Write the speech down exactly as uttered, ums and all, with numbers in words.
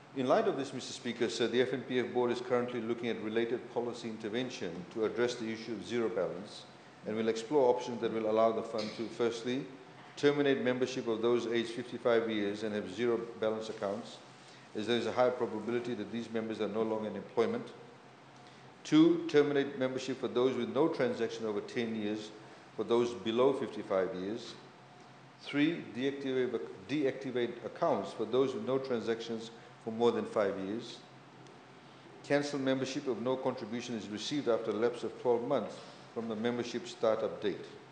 In light of this, Mister Speaker, sir, the F N P F board is currently looking at related policy intervention to address the issue of zero balance, and will explore options that will allow the fund to, firstly, terminate membership of those aged fifty-five years and have zero balance accounts, as there is a high probability that these members are no longer in employment. Two, terminate membership for those with no transaction over ten years for those below fifty-five years. Three, deactivate, deactivate accounts for those with no transactions for more than five years. Cancel membership if no contribution is received after a lapse of twelve months from the membership startup date.